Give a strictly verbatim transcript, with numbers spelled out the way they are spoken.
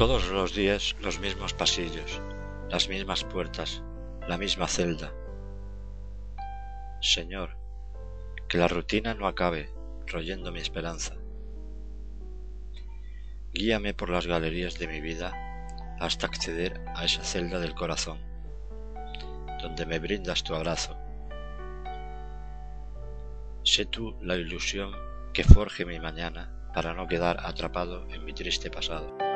Todos los días los mismos pasillos, las mismas puertas, la misma celda. Señor, que la rutina no acabe royendo mi esperanza. Guíame por las galerías de mi vida hasta acceder a esa celda del corazón, donde me brindas tu abrazo. Sé tú la ilusión que forje mi mañana para no quedar atrapado en mi triste pasado.